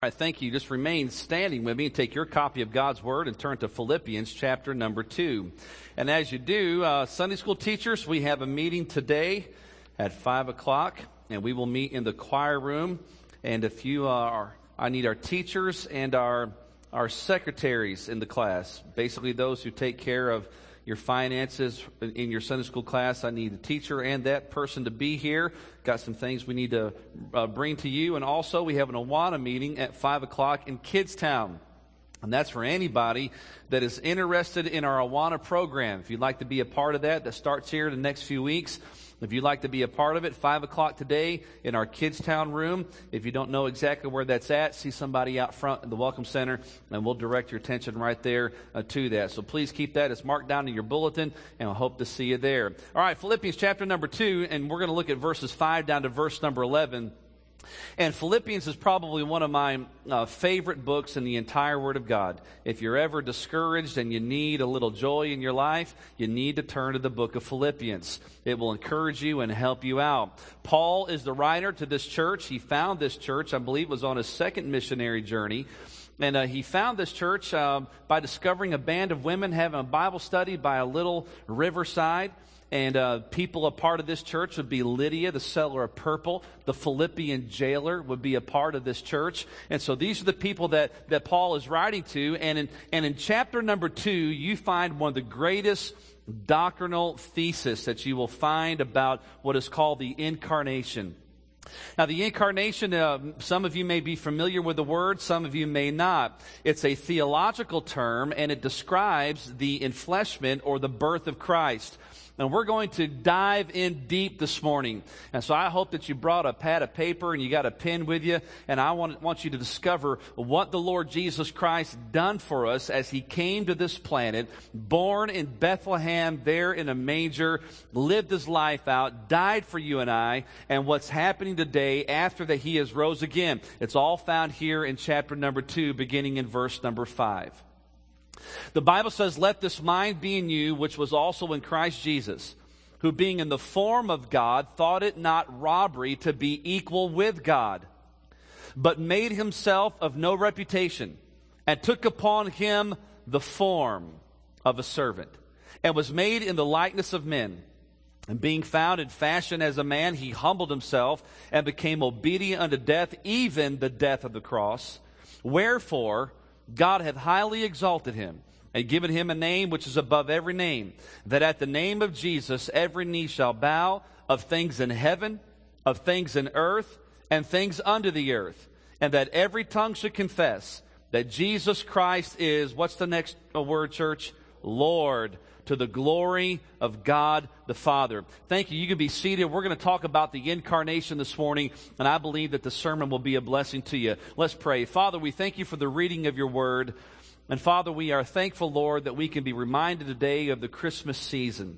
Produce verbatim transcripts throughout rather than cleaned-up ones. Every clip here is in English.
All right, thank you. Just remain standing with me and take your copy of God's Word and turn to Philippians chapter number two. And as you do, uh, Sunday school teachers, we have a meeting today at five o'clock, and we will meet in the choir room. And if you are, I need our teachers and our our secretaries in the class, basically those who take care of your finances in your Sunday school class. I need the teacher and that person to be here. Got some things we need to uh, bring to you. And also we have an Awana meeting at five o'clock in Kidstown. And that's for anybody that is interested in our Awana program. If you'd like to be a part of that, that starts here in the next few weeks. If you'd like to be a part of it, five o'clock today in our Kidstown room. If you don't know exactly where that's at, see somebody out front in the Welcome Center, and we'll direct your attention right there uh, to that. So please keep that. It's marked down in your bulletin, and I hope to see you there. All right, Philippians chapter number two, and we're going to look at verses five down to verse number eleven. And Philippians is probably one of my uh, favorite books in the entire Word of God. If you're ever discouraged and you need a little joy in your life, you need to turn to the book of Philippians. It will encourage you and help you out. Paul is the writer to this church. He found this church, I believe, was on his second missionary journey. And uh, he found this church uh, by discovering a band of women having a Bible study by a little riverside. And uh, people a part of this church would be Lydia, the seller of purple. The Philippian jailer would be a part of this church. And so these are the people that, that Paul is writing to. And in, and in chapter number two, you find one of the greatest doctrinal theses that you will find about what is called the incarnation. Now, the incarnation, uh, some of you may be familiar with the word, some of you may not. It's a theological term, and it describes the enfleshment or the birth of Christ. And we're going to dive in deep this morning. And so I hope that you brought a pad of paper and you got a pen with you. And I want, want you to discover what the Lord Jesus Christ done for us as He came to this planet, born in Bethlehem, there in a manger, lived His life out, died for you and I, and what's happening today after that He has rose again. It's all found here in chapter number two, beginning in verse number five. The Bible says, "Let this mind be in you, which was also in Christ Jesus, who being in the form of God, thought it not robbery to be equal with God, but made Himself of no reputation, and took upon Him the form of a servant, and was made in the likeness of men. And being found in fashion as a man, He humbled Himself, and became obedient unto death, even the death of the cross. Wherefore God hath highly exalted Him, and given Him a name which is above every name, that at the name of Jesus every knee shall bow, of things in heaven, of things in earth, and things under the earth, and that every tongue should confess that Jesus Christ is," what's the next word, church? "Lord, to the glory of God the Father." Thank you. You can be seated. We're going to talk about the incarnation this morning, and I believe that the sermon will be a blessing to you. Let's pray. Father, we thank You for the reading of Your word. And Father, we are thankful, Lord, that we can be reminded today of the Christmas season.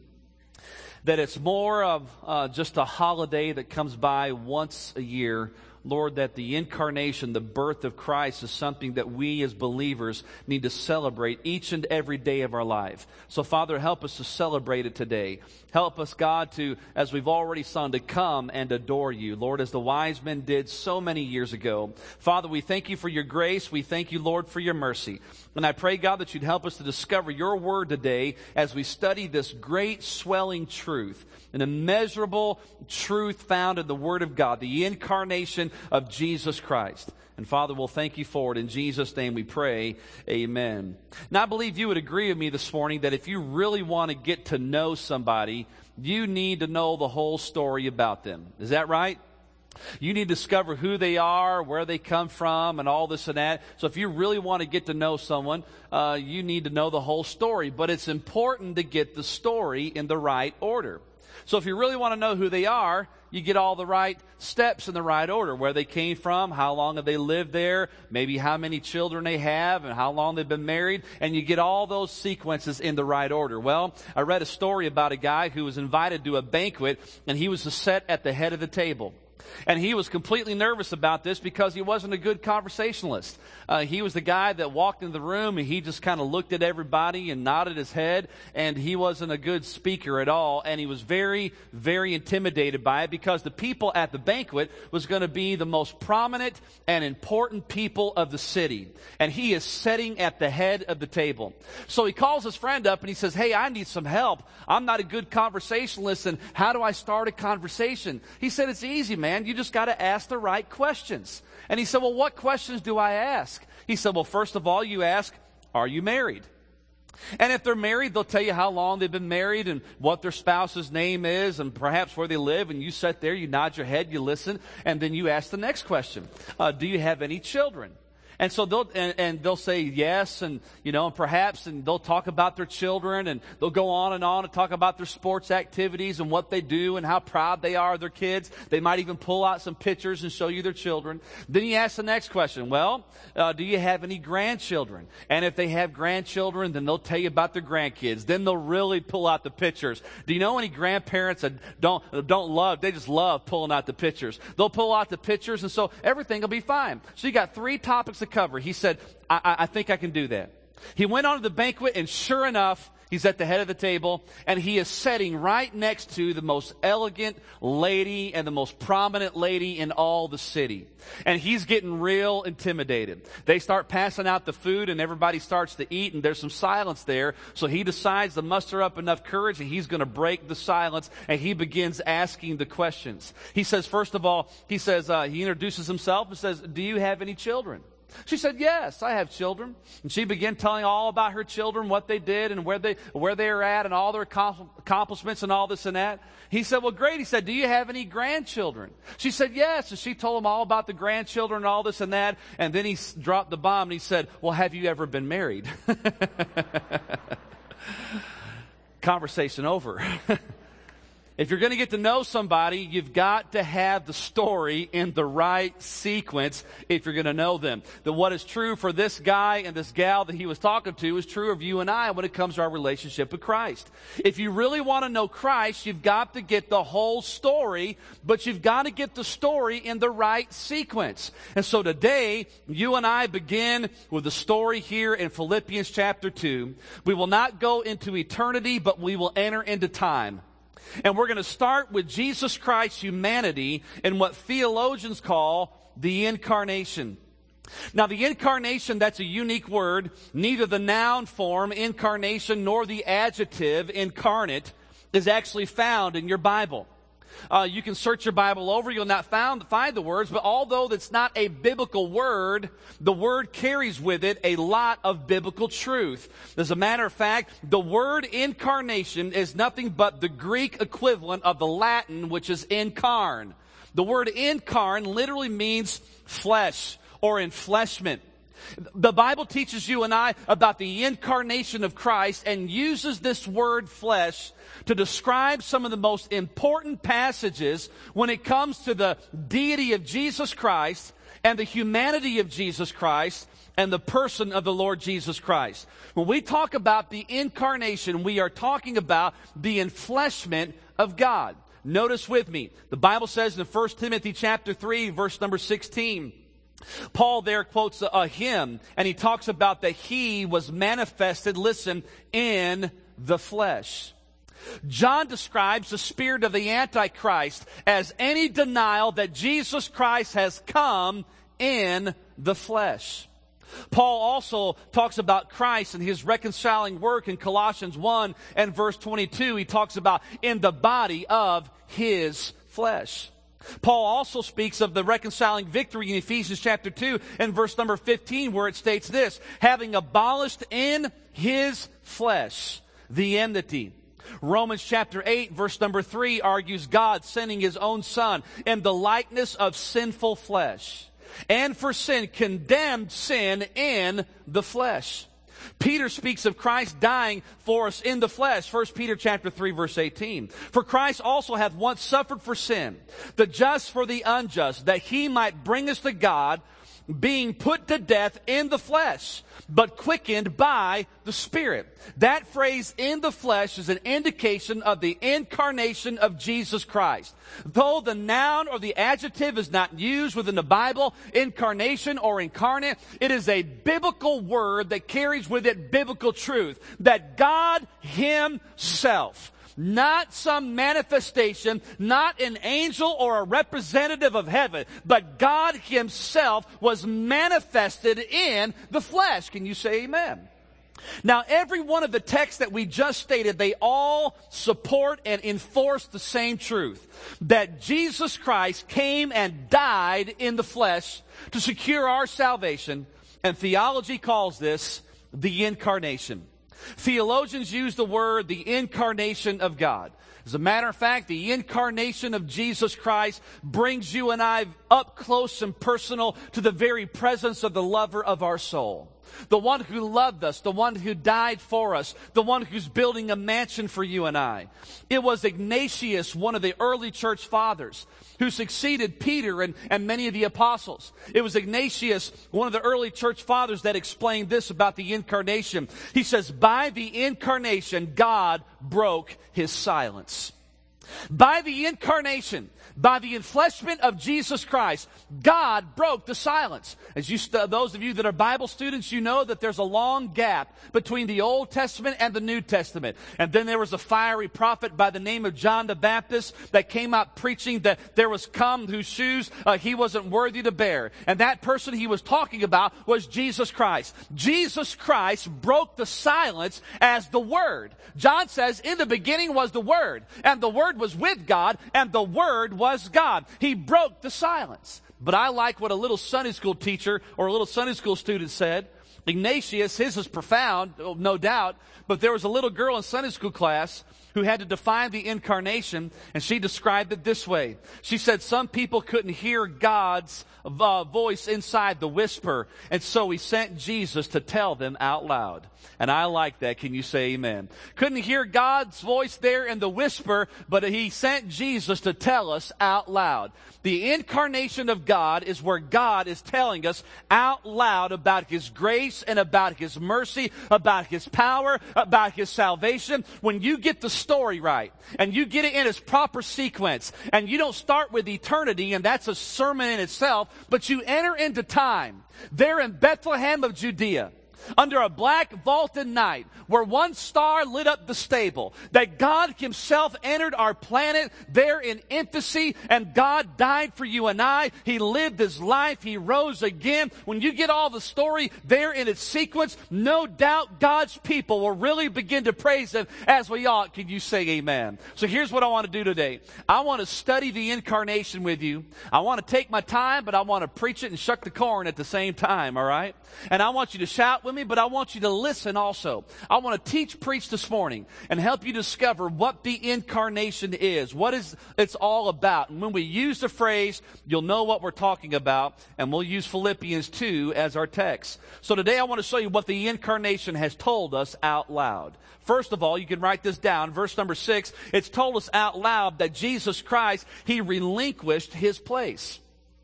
That it's more of uh, just a holiday that comes by once a year. Lord, that the incarnation, the birth of Christ, is something that we as believers need to celebrate each and every day of our life. So, Father, help us to celebrate it today. Help us, God, to, as we've already sung, to come and adore You, Lord, as the wise men did so many years ago. Father, we thank You for Your grace. We thank You, Lord, for Your mercy. And I pray, God, that You'd help us to discover Your word today as we study this great swelling truth, an immeasurable truth found in the Word of God, the incarnation of Jesus Christ. And Father, we'll thank You for it. In Jesus' name we pray, amen. Now, I believe you would agree with me this morning that if you really want to get to know somebody, you need to know the whole story about them. Is that right? You need to discover who they are, where they come from, and all this and that. So if you really want to get to know someone, uh, you need to know the whole story. But it's important to get the story in the right order. So if you really want to know who they are, you get all the right steps in the right order. Where they came from, how long have they lived there, maybe how many children they have, and how long they've been married. And you get all those sequences in the right order. Well, I read a story about a guy who was invited to a banquet, and he was to sit at the head of the table. And he was completely nervous about this because he wasn't a good conversationalist. Uh, he was the guy that walked into the room and he just kind of looked at everybody and nodded his head, and he wasn't a good speaker at all. And he was very, very intimidated by it because the people at the banquet was going to be the most prominent and important people of the city. And he is sitting at the head of the table. So he calls his friend up and he says, hey, I need some help. I'm not a good conversationalist, and how do I start a conversation? He said, it's easy, man. You just got to ask the right questions. And he said, well, what questions do I ask? He said, well, first of all, you ask, are you married? And if they're married, they'll tell you how long they've been married and what their spouse's name is and perhaps where they live. And you sit there, you nod your head, you listen, and then you ask the next question. Uh, do you have any children? And so they'll, and, and they'll say yes, and, you know, and perhaps, and they'll talk about their children, and they'll go on and on and talk about their sports activities and what they do and how proud they are of their kids. They might even pull out some pictures and show you their children. Then you ask the next question, well, uh, do you have any grandchildren? And if they have grandchildren, then they'll tell you about their grandkids. Then they'll really pull out the pictures. Do you know any grandparents that don't, don't love, they just love pulling out the pictures. They'll pull out the pictures, and so everything will be fine. So you got three topics to cover. He said, I, I, I think I can do that. He went on to the banquet, and sure enough, he's at the head of the table, and he is sitting right next to the most elegant lady and the most prominent lady in all the city. And he's getting real intimidated. They start passing out the food, and everybody starts to eat, and there's some silence there. So he decides to muster up enough courage, and he's going to break the silence, and he begins asking the questions. He says, first of all, he says, uh, he introduces himself and says, do you have any children? She said, yes, I have children. And she began telling all about her children, what they did and where they where they were at and all their accomplishments and all this and that. He said, well, great. He said, do you have any grandchildren? She said, yes. And she told him all about the grandchildren and all this and that. And then he dropped the bomb and he said, well, have you ever been married? Conversation over. If you're going to get to know somebody, you've got to have the story in the right sequence if you're going to know them. That what is true for this guy and this gal that he was talking to is true of you and I when it comes to our relationship with Christ. If you really want to know Christ, you've got to get the whole story, but you've got to get the story in the right sequence. And so today, you and I begin with the story here in Philippians chapter two. We will not go into eternity, but we will enter into time. And we're going to start with Jesus Christ's humanity and what theologians call the incarnation. Now, the incarnation, that's a unique word. Neither the noun form, incarnation, nor the adjective, incarnate, is actually found in your Bible. Uh, you can search your Bible over. You'll not found, find the words, but although that's not a biblical word, the word carries with it a lot of biblical truth. As a matter of fact, the word incarnation is nothing but the Greek equivalent of the Latin, which is incarn. The word incarn literally means flesh or enfleshment. The Bible teaches you and I about the incarnation of Christ and uses this word flesh to describe some of the most important passages when it comes to the deity of Jesus Christ and the humanity of Jesus Christ and the person of the Lord Jesus Christ. When we talk about the incarnation, we are talking about the enfleshment of God. Notice with me, the Bible says in First Timothy chapter three, verse number sixteen, Paul there quotes a, a hymn, and he talks about that he was manifested, listen, in the flesh. John describes the spirit of the Antichrist as any denial that Jesus Christ has come in the flesh. Paul also talks about Christ and his reconciling work in Colossians one and verse twenty-two. He talks about in the body of his flesh. Paul also speaks of the reconciling victory in Ephesians chapter two and verse number fifteen, where it states this, having abolished in his flesh the enmity. Romans chapter eight verse number three argues God sending his own son in the likeness of sinful flesh, and for sin condemned sin in the flesh. Peter speaks of Christ dying for us in the flesh. First Peter chapter three, verse eighteen. For Christ also hath once suffered for sin, the just for the unjust, that he might bring us to God, being put to death in the flesh, but quickened by the Spirit. That phrase, in the flesh, is an indication of the incarnation of Jesus Christ. Though the noun or the adjective is not used within the Bible, incarnation or incarnate, it is a biblical word that carries with it biblical truth. That God Himself, not some manifestation, not an angel or a representative of heaven, but God Himself was manifested in the flesh. Can you say amen? Now, every one of the texts that we just stated, they all support and enforce the same truth. That Jesus Christ came and died in the flesh to secure our salvation. And theology calls this the incarnation. Theologians use the word the incarnation of God. As a matter of fact, the incarnation of Jesus Christ brings you and I up close and personal to the very presence of the lover of our soul. The one who loved us, the one who died for us, the one who's building a mansion for you and I. It was Ignatius, one of the early church fathers, who succeeded Peter and, and many of the apostles. It was Ignatius, one of the early church fathers, that explained this about the incarnation. He says, by the incarnation, God broke His silence. By the incarnation, by the enfleshment of Jesus Christ, God broke the silence. As you, st- those of you that are Bible students, you know that there's a long gap between the Old Testament and the New Testament. And then there was a fiery prophet by the name of John the Baptist that came out preaching that there was come whose shoes uh, he wasn't worthy to bear. And that person he was talking about was Jesus Christ. Jesus Christ broke the silence as the Word. John says, in the beginning was the Word, and the Word was with God, and the Word was God. He broke the silence. But I like what a little Sunday school teacher or a little Sunday school student said. Ignatius, his is profound, no doubt, but there was a little girl in Sunday school class who had to define the incarnation, and she described it this way. She said some people couldn't hear God's uh, voice inside the whisper, and so He sent Jesus to tell them out loud. And I like that. Can you say amen? Couldn't hear God's voice there in the whisper, but He sent Jesus to tell us out loud. The incarnation of God is where God is telling us out loud about His grace and about His mercy, about His power, about His salvation. When you get the story right, and you get it in its proper sequence, and you don't start with eternity, and that's a sermon in itself, but you enter into time, there in Bethlehem of Judea, under a black vaulted night, where one star lit up the stable, that God Himself entered our planet there in infancy, and God died for you and I. He lived His life. He rose again. When you get all the story there in its sequence, no doubt God's people will really begin to praise Him as we ought. Can you say amen? So here's what I want to do today. I want to study the incarnation with you. I want to take my time, but I want to preach it and shuck the corn at the same time, all right? And I want you to shout with me, but I want you to listen also. I want to teach, preach this morning and help you discover what the incarnation is, what is it's all about. And when we use the phrase, you'll know what we're talking about, and we'll use Philippians two as our text. So today I want to show you what the incarnation has told us out loud. First of all, you can write this down. Verse number six, it's told us out loud that Jesus Christ, He relinquished His place.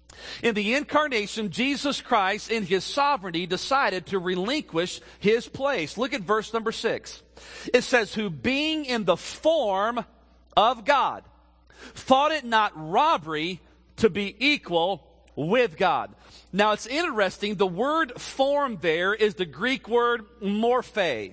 In the incarnation, Jesus Christ, in His sovereignty, decided to relinquish His place. Look at verse number six. It says, who being in the form of God, thought it not robbery to be equal with God. Now it's interesting, the word form there is the Greek word morphe.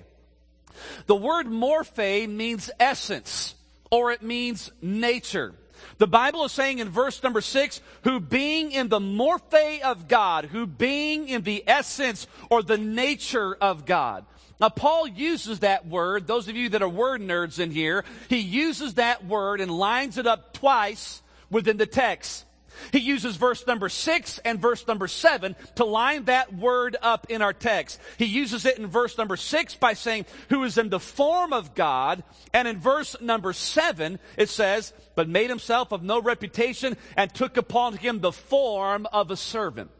The word morphe means essence, or it means nature. The Bible is saying in verse number six, who being in the morphe of God, who being in the essence or the nature of God. Now, Paul uses that word, those of you that are word nerds in here, he uses that word and lines it up twice within the text. He uses verse number six and verse number seven to line that word up in our text. He uses it in verse number six by saying, who is in the form of God. And in verse number seven, it says, but made Himself of no reputation and took upon Him the form of a servant.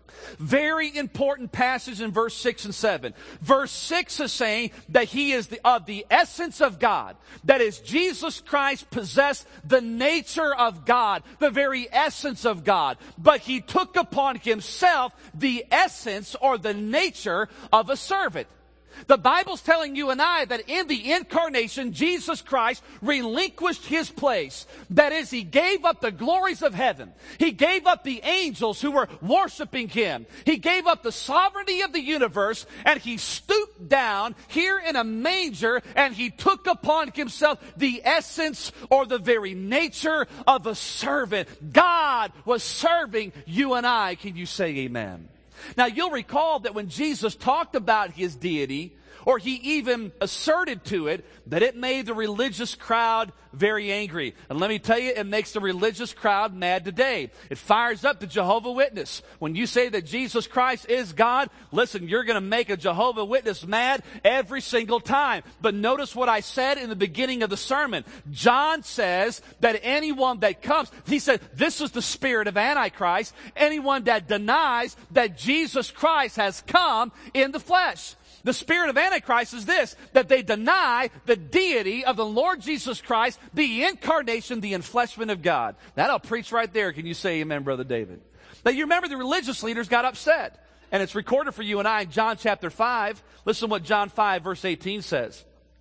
Very important passage in verse six and seven. Verse six is saying that he is the, of the essence of God. That is, Jesus Christ possessed the nature of God, the very essence of God. But he took upon himself the essence or the nature of a servant. The Bible's telling you and I that in the incarnation, Jesus Christ relinquished his place. That is, he gave up the glories of heaven. He gave up the angels who were worshiping him. He gave up the sovereignty of the universe, and he stooped down here in a manger, and he took upon himself the essence or the very nature of a servant. God was serving you and I. Can you say amen? Now, you'll recall that when Jesus talked about his deity, or he even asserted to it, that it made the religious crowd very angry. And let me tell you, it makes the religious crowd mad today. It fires up the Jehovah's Witness. When you say that Jesus Christ is God, listen, you're going to make a Jehovah's Witness mad every single time. But notice what I said in the beginning of the sermon. John says that anyone that comes, he said, this is the spirit of Antichrist, anyone that denies that Jesus Christ has come in the flesh. The spirit of Antichrist is this, that they deny the deity of the Lord Jesus Christ, the incarnation, the enfleshment of God. That'll preach right there. Can you say amen, Brother David? Now, you remember the religious leaders got upset. And it's recorded for you and I in John chapter five. Listen to what John five verse eighteen says.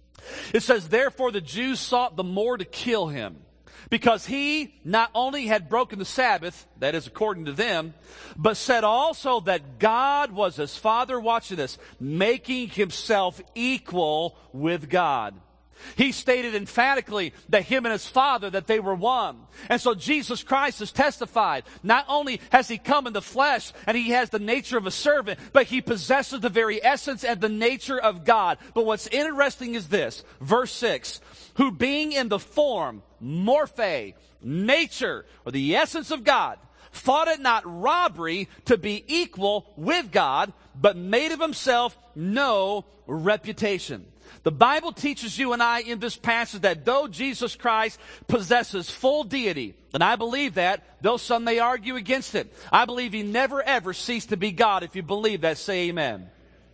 It says, therefore the Jews sought the more to kill him, because he not only had broken the Sabbath, that is according to them, but said also that God was his Father, watching this, making himself equal with God. He stated emphatically that him and his Father, that they were one. And so Jesus Christ has testified. Not only has he come in the flesh and he has the nature of a servant, but he possesses the very essence and the nature of God. But what's interesting is this, verse six, who being in the form, morphe, nature, or the essence of God, thought it not robbery to be equal with God, but made of himself no reputation. The Bible teaches you and I in this passage that though Jesus Christ possesses full deity, and I believe that, though some may argue against it, I believe he never ever ceased to be God. If you believe that, say amen.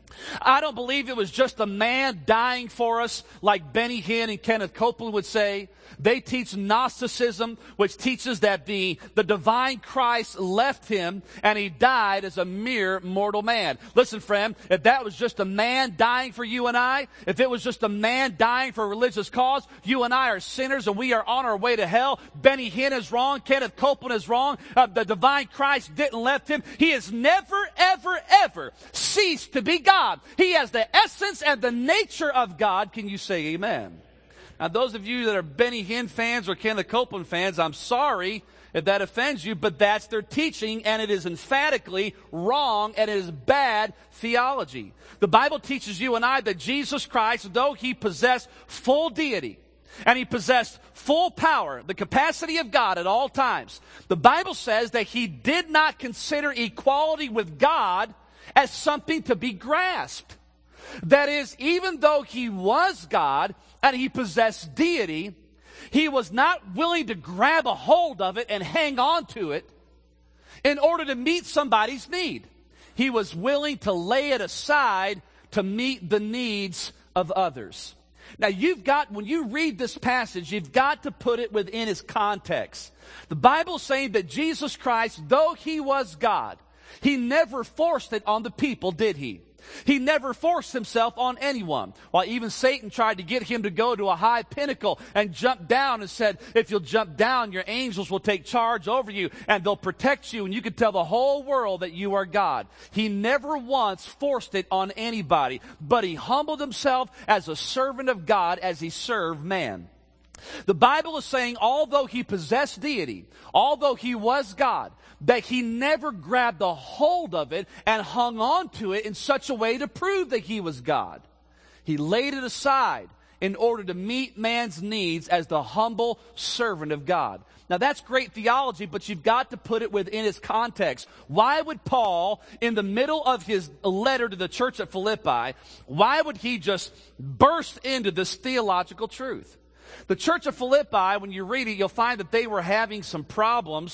I don't believe it was just a man dying for us like Benny Hinn and Kenneth Copeland would say. They teach Gnosticism, which teaches that the, the divine Christ left him and he died as a mere mortal man. Listen, friend, if that was just a man dying for you and I, if it was just a man dying for a religious cause, you and I are sinners and we are on our way to hell. Benny Hinn is wrong. Kenneth Copeland is wrong. Uh, the divine Christ didn't left him. He has never, ever, ever ceased to be God. He has the essence and the nature of God. Can you say amen? Now, those of you that are Benny Hinn fans or Kenneth Copeland fans, I'm sorry if that offends you, but that's their teaching, and it is emphatically wrong, and it is bad theology. The Bible teaches you and I that Jesus Christ, though he possessed full deity, and he possessed full power, the capacity of God at all times, the Bible says that he did not consider equality with God as something to be grasped. That is, even though he was God and he possessed deity, he was not willing to grab a hold of it and hang on to it in order to meet somebody's need. He was willing to lay it aside to meet the needs of others. Now, you've got, when you read this passage, you've got to put it within its context. The Bible's saying that Jesus Christ, though he was God, he never forced it on the people, did he? He never forced himself on anyone. While even Satan tried to get him to go to a high pinnacle and jump down and said, if you'll jump down, your angels will take charge over you and they'll protect you and you can tell the whole world that you are God. He never once forced it on anybody, but he humbled himself as a servant of God as he served man. The Bible is saying, although he possessed deity, although he was God, that he never grabbed a hold of it and hung on to it in such a way to prove that he was God. He laid it aside in order to meet man's needs as the humble servant of God. Now that's great theology, but you've got to put it within its context. Why would Paul, in the middle of his letter to the church at Philippi, why would he just burst into this theological truth? The church of Philippi, when you read it, you'll find that they were having some problems.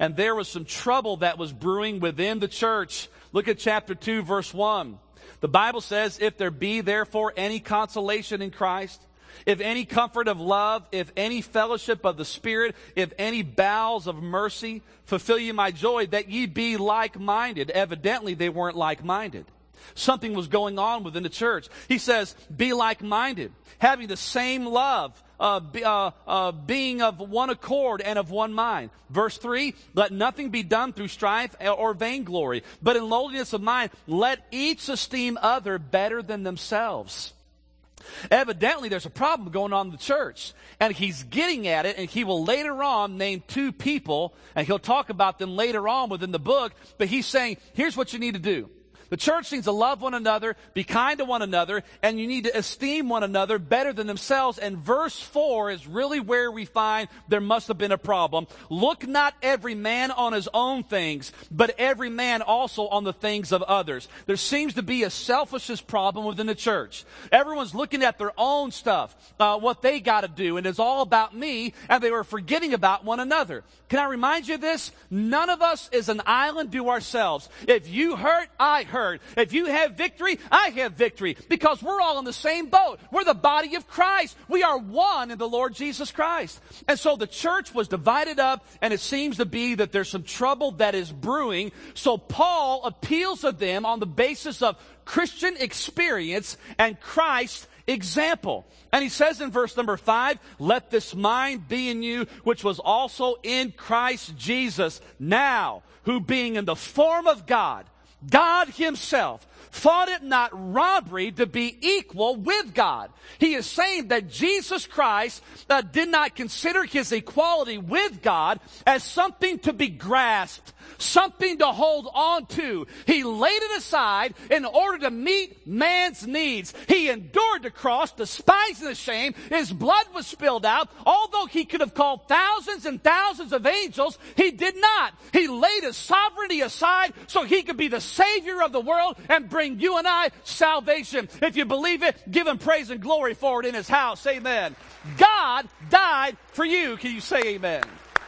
and there was some trouble that was brewing within the church. Look at chapter two, verse one. The Bible says, if there be therefore any consolation in Christ, if any comfort of love, if any fellowship of the Spirit, if any bowels of mercy, fulfill ye my joy, that ye be like-minded. Evidently, they weren't like-minded. Something was going on within the church. He says, be like-minded, having the same love, uh, be, uh, uh, being of one accord and of one mind. Verse three, let nothing be done through strife or vainglory, but in lowliness of mind, let each esteem other better than themselves. Evidently, there's a problem going on in the church, and he's getting at it, and he will later on name two people, and he'll talk about them later on within the book, but he's saying, here's what you need to do. The church needs to love one another, be kind to one another, and you need to esteem one another better than themselves. And verse four is really where we find there must have been a problem. Look not every man on his own things, but every man also on the things of others. There seems to be a selfishness problem within the church. Everyone's looking at their own stuff, uh, what they got to do, and it's all about me, and they were forgetting about one another. Can I remind you of this? None of us is an island to ourselves. If you hurt, I hurt. If you have victory, I have victory, because we're all in the same boat. We're the body of Christ. We are one in the Lord Jesus Christ. And so the church was divided up, and it seems to be that there's some trouble that is brewing. So Paul appeals to them on the basis of Christian experience and Christ's example. And he says in verse number five, let this mind be in you, which was also in Christ Jesus, now, who being in the form of God, God himself, thought it not robbery to be equal with God. He is saying that Jesus Christ uh, did not consider his equality with God as something to be grasped, something to hold on to. He laid it aside in order to meet man's needs. He endured the cross, despising the shame. His blood was spilled out. Although he could have called thousands and thousands of angels, he did not. He laid his sovereignty aside so he could be the Savior of the world and bring you and I salvation. If you believe it, give him praise and glory for it in his house. Amen. God died for you. Can you say amen?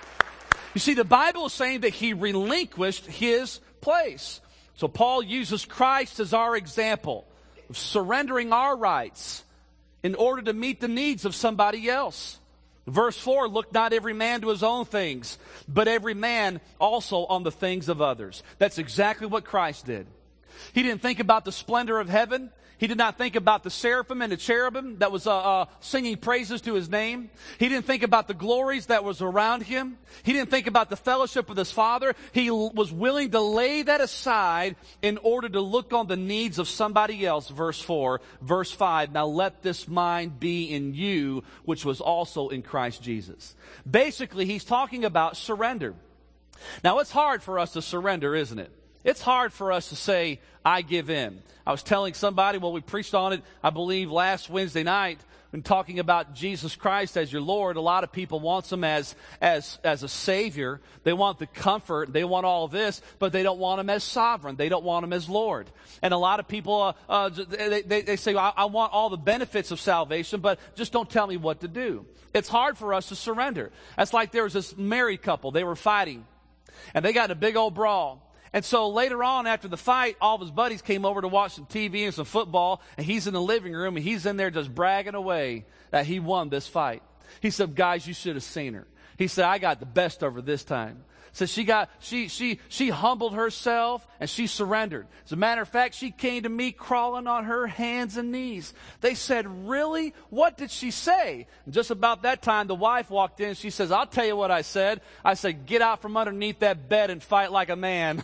You see, the Bible is saying that he relinquished his place. So Paul uses Christ as our example of surrendering our rights in order to meet the needs of somebody else. Verse four, look not every man to his own things, but every man also on the things of others. That's exactly what Christ did. He didn't think about the splendor of heaven. He did not think about the seraphim and the cherubim that was uh, uh, singing praises to his name. He didn't think about the glories that was around him. He didn't think about the fellowship with his Father. He l- was willing to lay that aside in order to look on the needs of somebody else. Verse four. Verse five, now let this mind be in you, which was also in Christ Jesus. Basically, he's talking about surrender. Now, it's hard for us to surrender, isn't it? It's hard for us to say, I give in. I was telling somebody, well, we preached on it, I believe, last Wednesday night, when talking about Jesus Christ as your Lord. A lot of people want him as, as, as a Savior. They want the comfort. They want all this, but they don't want him as sovereign. They don't want him as Lord. And a lot of people, uh, uh, they, they, they say, I, I want all the benefits of salvation, but just don't tell me what to do. It's hard for us to surrender. That's like there was this married couple. They were fighting, and they got in a big old brawl. And so later on after the fight, all of his buddies came over to watch some T V and some football, and he's in the living room, and he's in there just bragging away that he won this fight. He said, guys, you should have seen her. He said, I got the best over this time. So she got, she, she, she humbled herself and she surrendered. As a matter of fact, she came to me crawling on her hands and knees. They said, really? What did she say? And just about that time, the wife walked in and she says, I'll tell you what I said. I said, get out from underneath that bed and fight like a man.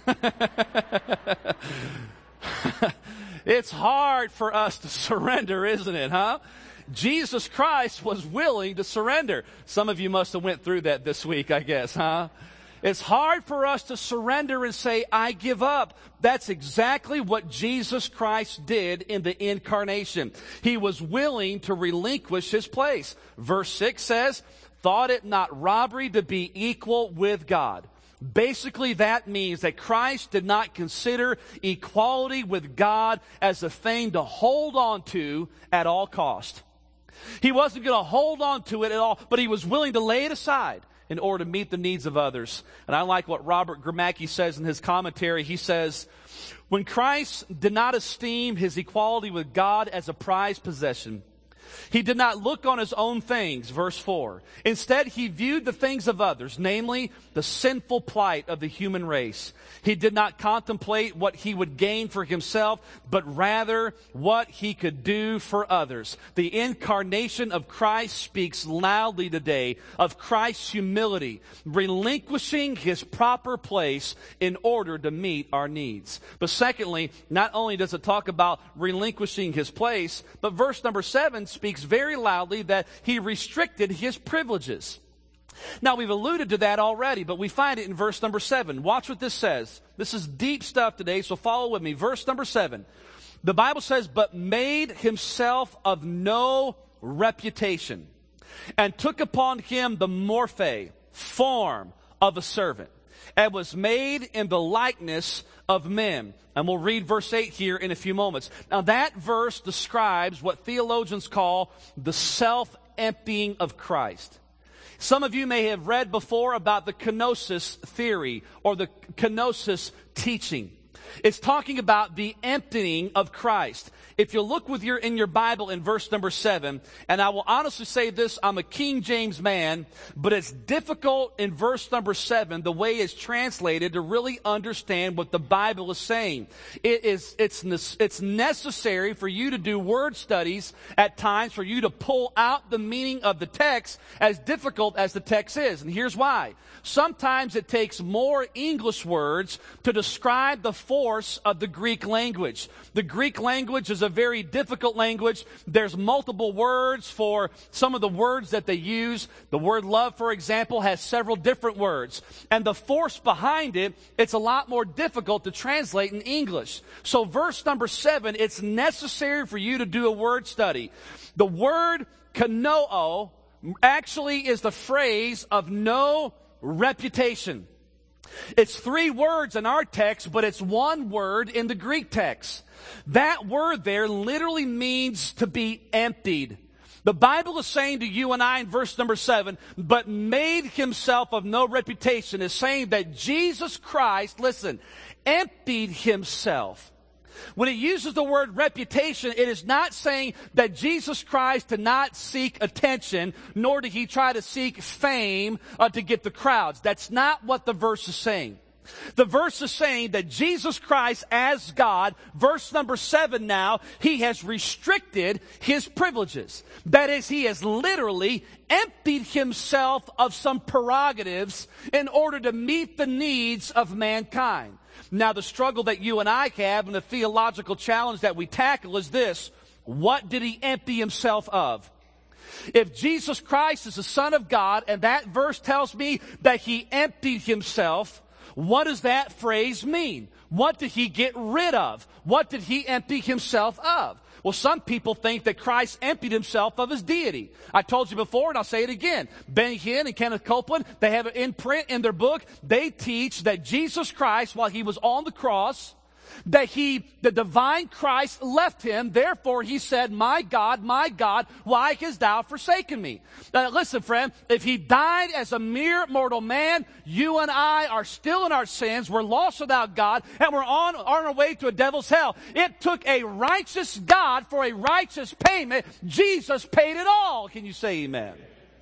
It's hard for us to surrender, isn't it, huh? Jesus Christ was willing to surrender. Some of you must have went through that this week, I guess, huh? It's hard for us to surrender and say, I give up. That's exactly what Jesus Christ did in the incarnation. He was willing to relinquish his place. Verse six says, thought it not robbery to be equal with God. Basically, that means that Christ did not consider equality with God as a thing to hold on to at all cost. He wasn't going to hold on to it at all, but he was willing to lay it aside. in order to meet the needs of others. And I like what Robert Gramacki says in his commentary. He says, when Christ did not esteem his equality with God as a prized possession, he did not look on his own things, verse four. Instead, he viewed the things of others, namely the sinful plight of the human race. He did not contemplate what he would gain for himself, but rather what he could do for others. The incarnation of Christ speaks loudly today of Christ's humility, relinquishing his proper place in order to meet our needs. But secondly, not only does it talk about relinquishing his place, but verse number seven speaks very loudly that he restricted his privileges. Now, we've alluded to that already, but we find it in verse number seven. Watch what this says. This is deep stuff today, so follow with me. Verse number seven. The Bible says, but made himself of no reputation, and took upon him the morphe, form of a servant, and was made in the likeness of men. And we'll read verse eight here in a few moments. Now, that verse describes what theologians call the self-emptying of Christ. Some of you may have read before about the kenosis theory or the kenosis teaching. It's talking about the emptying of Christ. If you look with your in your Bible in verse number seven, and I will honestly say this, I'm a King James man, but it's difficult in verse number seven, the way it's translated, to really understand what the Bible is saying. It is it's it's necessary for you to do word studies at times, for you to pull out the meaning of the text, as difficult as the text is. And here's why. Sometimes it takes more English words to describe the force of the Greek language. The Greek language is a very difficult language. There's multiple words for some of the words that they use. The word love, for example, has several different words. And the force behind it, it's a lot more difficult to translate in English. So verse number seven, it's necessary for you to do a word study. The word kanoo actually is the phrase of no reputation. It's three words in our text, but it's one word in the Greek text. That word there literally means to be emptied. The Bible is saying to you and I in verse number seven, but made himself of no reputation, is saying that Jesus Christ, listen, emptied himself. When it uses the word reputation, it is not saying that Jesus Christ did not seek attention, nor did he try to seek fame uh, to get the crowds. That's not what the verse is saying. The verse is saying that Jesus Christ as God, verse number seven now, he has restricted his privileges. That is, he has literally emptied himself of some prerogatives in order to meet the needs of mankind. Now, the struggle that you and I have and the theological challenge that we tackle is this: what did he empty himself of? If Jesus Christ is the Son of God, and that verse tells me that he emptied himself, what does that phrase mean? What did he get rid of? What did he empty himself of? Well, some people think that Christ emptied himself of his deity. I told you before, and I'll say it again. Benny Hinn and Kenneth Copeland, they have it in print in their book. They teach that Jesus Christ, while he was on the cross, that he, the divine Christ left him. Therefore, he said, my God, my God, why hast thou forsaken me? Now, listen, friend, if he died as a mere mortal man, you and I are still in our sins. We're lost without God, and we're on, on our way to a devil's hell. It took a righteous God for a righteous payment. Jesus paid it all. Can you say amen?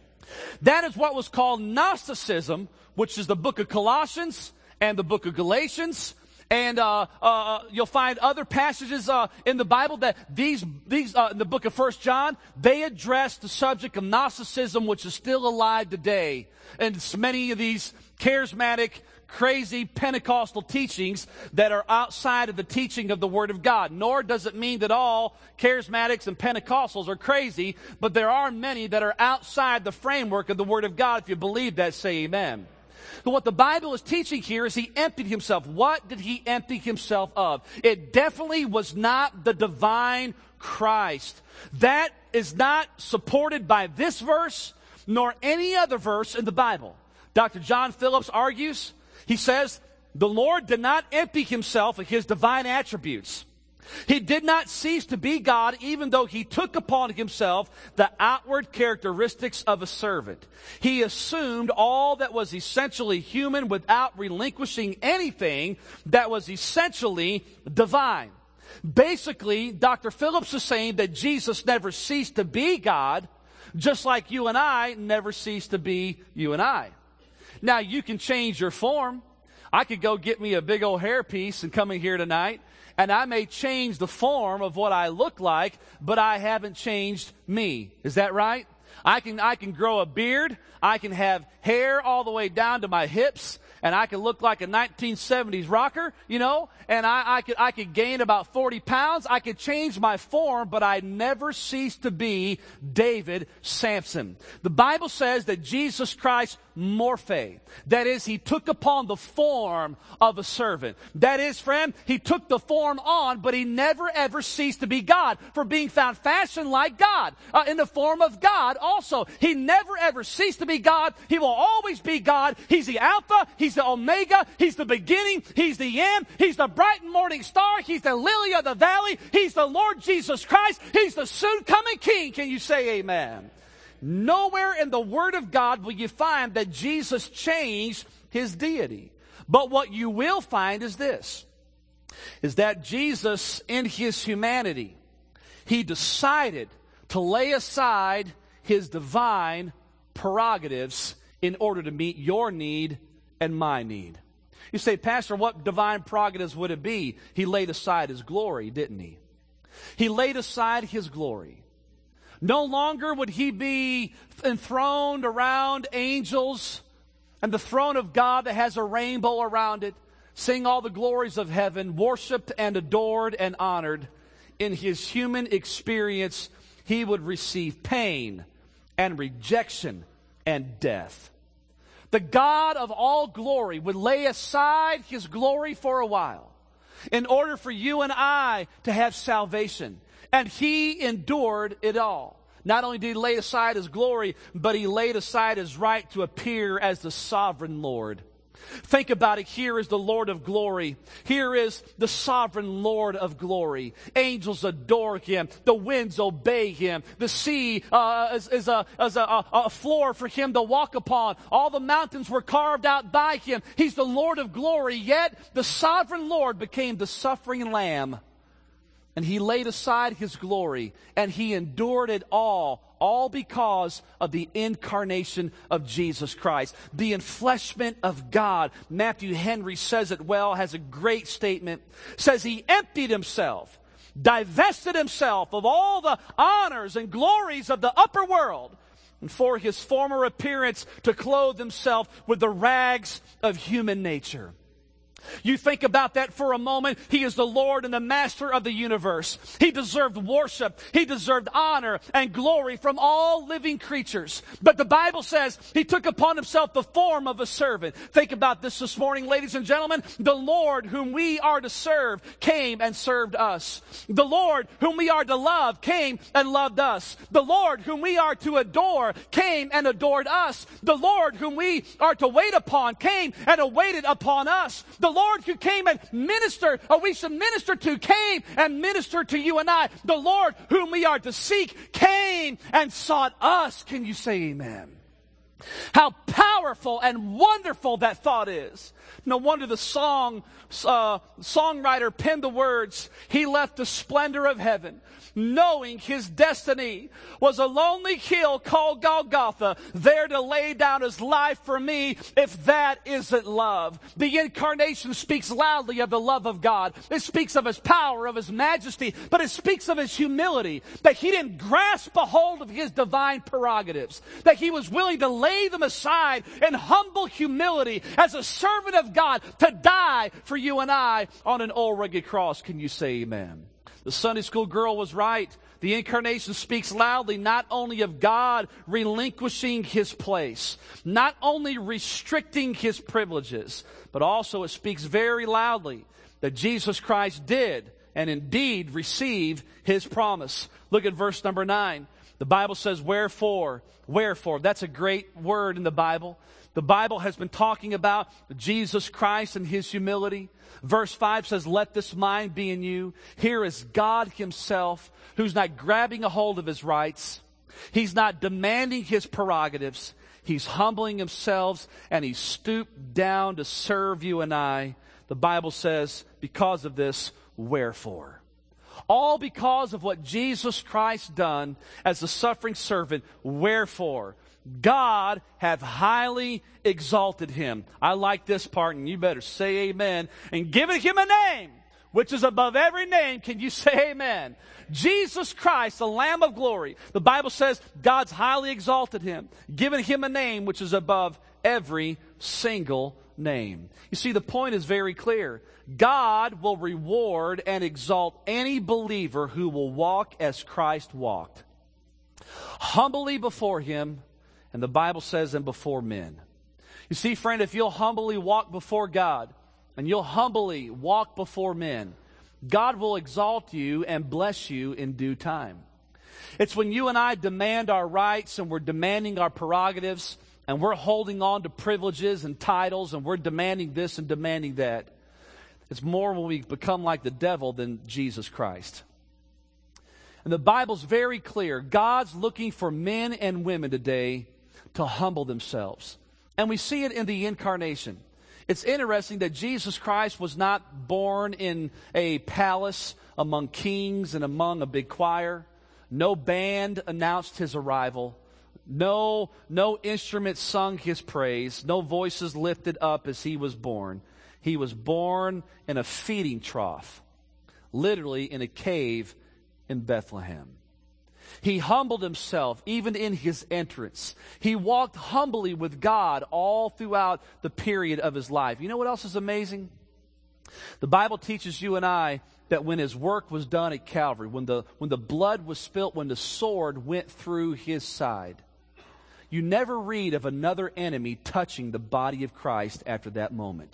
That is what was called Gnosticism, which is the book of Colossians and the book of Galatians. And uh, uh, you'll find other passages uh, in the Bible that these, these uh, in the book of First John, they address the subject of Gnosticism, which is still alive today. And many of these charismatic, crazy Pentecostal teachings that are outside of the teaching of the Word of God. Nor does it mean that all charismatics and Pentecostals are crazy, but there are many that are outside the framework of the Word of God. If you believe that, say amen. So what the Bible is teaching here is he emptied himself. What did he empty himself of? It definitely was not the divine Christ. That is not supported by this verse nor any other verse in the Bible. Doctor John Phillips argues, he says, the Lord did not empty himself of his divine attributes. He did not cease to be God, even though he took upon himself the outward characteristics of a servant. He assumed all that was essentially human without relinquishing anything that was essentially divine. Basically, Doctor Phillips is saying that Jesus never ceased to be God, just like you and I never ceased to be you and I. Now, you can change your form. I could go get me a big old hairpiece and come in here tonight, and I may change the form of what I look like, but I haven't changed me. Is that right? I can, I can grow a beard. I can have hair all the way down to my hips, and I can look like a nineteen seventies rocker, you know, and I, I could, I could gain about forty pounds. I could change my form, but I never cease to be David Samson. The Bible says that Jesus Christ morphe. That is, he took upon the form of a servant. That is, friend, he took the form on, but he never ever ceased to be God, for being found fashioned like God, uh, in the form of God also. He never ever ceased to be God. He will always be God. He's the Alpha, he's the Omega, he's the beginning, he's the end, he's the bright and morning star, he's the lily of the valley, he's the Lord Jesus Christ, he's the soon coming King. Can you say amen? Nowhere in the Word of God will you find that Jesus changed his deity. But what you will find is this, is that Jesus, in his humanity, he decided to lay aside his divine prerogatives in order to meet your need and my need. You say, Pastor, what divine prerogatives would it be? He laid aside his glory, didn't he? He laid aside his glory. No longer would he be enthroned around angels and the throne of God that has a rainbow around it, sing all the glories of heaven, worshiped and adored and honored. In his human experience, he would receive pain and rejection and death. The God of all glory would lay aside his glory for a while in order for you and I to have salvation. And he endured it all. Not only did he lay aside his glory, but he laid aside his right to appear as the sovereign Lord. Think about it. Here is the Lord of glory. Here is the sovereign Lord of glory. Angels adore him. The winds obey him. The sea uh, is, is, a, is a, a, a floor for him to walk upon. All the mountains were carved out by him. He's the Lord of glory. Yet the sovereign Lord became the suffering lamb. And he laid aside his glory, and he endured it all, all because of the incarnation of Jesus Christ, the enfleshment of God. Matthew Henry says it well, has a great statement, says he emptied himself, divested himself of all the honors and glories of the upper world, and for his former appearance to clothe himself with the rags of human nature. You think about that for a moment. He is the Lord and the Master of the universe. He deserved worship. He deserved honor and glory from all living creatures. But the Bible says he took upon himself the form of a servant. Think about this this morning, ladies and gentlemen. The Lord whom we are to serve came and served us. The Lord whom we are to love came and loved us. The Lord whom we are to adore came and adored us. The Lord whom we are to wait upon came and awaited upon us. The Lord who came and ministered, or we should minister to, came and ministered to you and I. The Lord whom we are to seek came and sought us. Can you say amen? How powerful and wonderful that thought is. No wonder the song uh, songwriter penned the words, he left the splendor of heaven, knowing his destiny was a lonely hill called Golgotha, there to lay down his life for me. If that isn't love. The incarnation speaks loudly of the love of God. It speaks of his power, of his majesty, but it speaks of his humility, that he didn't grasp a hold of his divine prerogatives, that he was willing to lay them aside in humble humility as a servant of God to die for you and I on an old rugged cross. Can you say amen? The Sunday school girl was right. The incarnation speaks loudly not only of God relinquishing his place, not only restricting his privileges, but also it speaks very loudly that Jesus Christ did and indeed receive his promise. Look at verse number nine. The Bible says, wherefore, wherefore. That's a great word in the Bible. The Bible has been talking about Jesus Christ and His humility. Verse five says, let this mind be in you. Here is God Himself, who's not grabbing a hold of His rights. He's not demanding His prerogatives. He's humbling Himself, and He stooped down to serve you and I. The Bible says, because of this, wherefore? All because of what Jesus Christ done as the suffering servant. Wherefore? God hath highly exalted Him. I like this part, and you better say amen. And given Him a name, which is above every name. Can you say amen? Jesus Christ, the Lamb of glory. The Bible says God's highly exalted Him, given Him a name which is above every single name. You see, the point is very clear. God will reward and exalt any believer who will walk as Christ walked. Humbly before Him, and the Bible says, and before men. You see, friend, if you'll humbly walk before God, and you'll humbly walk before men, God will exalt you and bless you in due time. It's when you and I demand our rights, and we're demanding our prerogatives, and we're holding on to privileges and titles, and we're demanding this and demanding that. It's more when we become like the devil than Jesus Christ. And the Bible's very clear. God's looking for men and women today to humble themselves. And we see it in the incarnation. It's interesting that Jesus Christ was not born in a palace among kings and among a big choir. No band announced His arrival. No, no instrument sung His praise. No voices lifted up as He was born. He was born in a feeding trough, literally in a cave in Bethlehem. He humbled Himself even in His entrance. He walked humbly with God all throughout the period of His life. You know what else is amazing? The Bible teaches you and I that when His work was done at Calvary, when the, when the blood was spilt, when the sword went through His side, you never read of another enemy touching the body of Christ after that moment.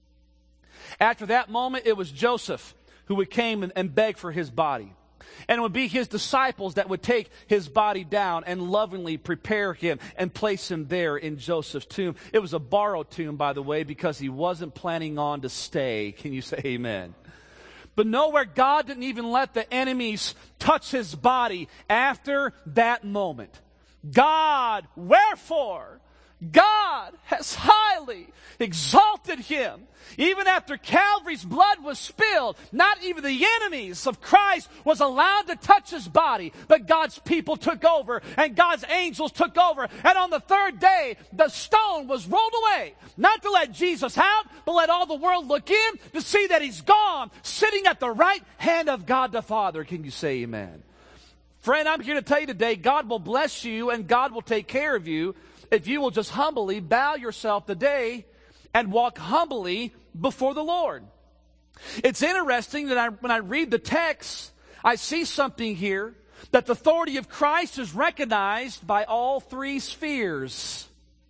After that moment, it was Joseph who would came and, and beg for His body. And it would be His disciples that would take His body down and lovingly prepare Him and place Him there in Joseph's tomb. It was a borrowed tomb, by the way, because he wasn't planning on to stay. Can you say amen? But nowhere, God didn't even let the enemies touch His body after that moment. God, wherefore? God has highly exalted Him. Even after Calvary's blood was spilled, not even the enemies of Christ was allowed to touch His body, but God's people took over, and God's angels took over. And on the third day, the stone was rolled away, not to let Jesus out, but let all the world look in to see that He's gone, sitting at the right hand of God the Father. Can you say amen? Friend, I'm here to tell you today, God will bless you and God will take care of you if you will just humbly bow yourself today and walk humbly before the Lord. It's interesting that I, when I read the text, I see something here, that the authority of Christ is recognized by all three spheres.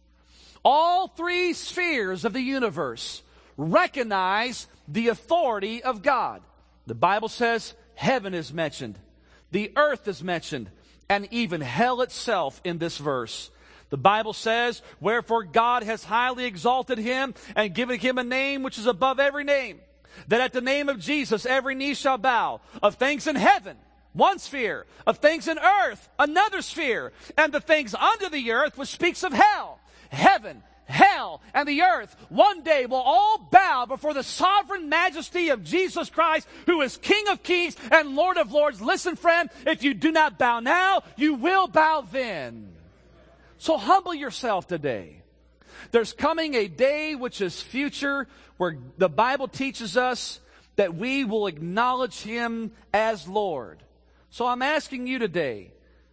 All three spheres of the universe recognize the authority of God. The Bible says heaven is mentioned, the earth is mentioned, and even hell itself in this verse. The Bible says, wherefore God has highly exalted Him and given Him a name which is above every name, that at the name of Jesus every knee shall bow, of things in heaven, one sphere, of things in earth, another sphere, and the things under the earth, which speaks of hell. Heaven, hell, and the earth one day will all bow before the sovereign majesty of Jesus Christ, who is King of kings and Lord of lords. Listen, friend, if you do not bow now, you will bow then. So humble yourself today. There's coming a day which is future, where the Bible teaches us that we will acknowledge Him as Lord. So I'm asking you today,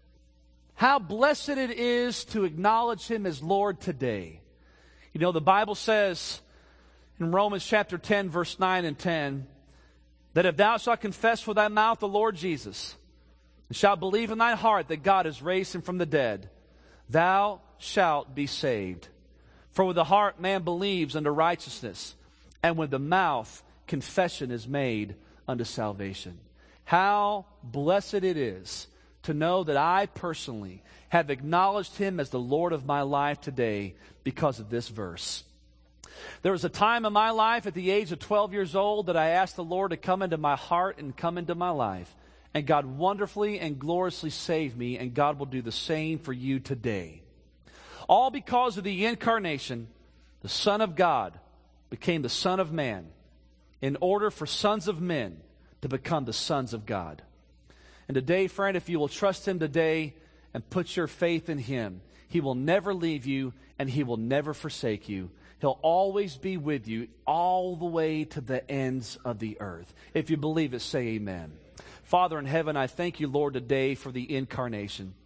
how blessed it is to acknowledge Him as Lord today. You know, the Bible says in Romans chapter ten, verse nine and ten, that if thou shalt confess with thy mouth the Lord Jesus, and shalt believe in thy heart that God has raised Him from the dead, thou shalt be saved. For with the heart man believes unto righteousness, and with the mouth confession is made unto salvation. How blessed it is to know that I personally have acknowledged Him as the Lord of my life today because of this verse. There was a time in my life at the age of twelve years old that I asked the Lord to come into my heart and come into my life. And God wonderfully and gloriously saved me, and God will do the same for you today. All because of the incarnation, the Son of God became the Son of Man in order for sons of men to become the sons of God. And today, friend, if you will trust Him today and put your faith in Him, He will never leave you and He will never forsake you. He'll always be with you all the way to the ends of the earth. If you believe it, say amen. Father in heaven, I thank you, Lord, today for the incarnation.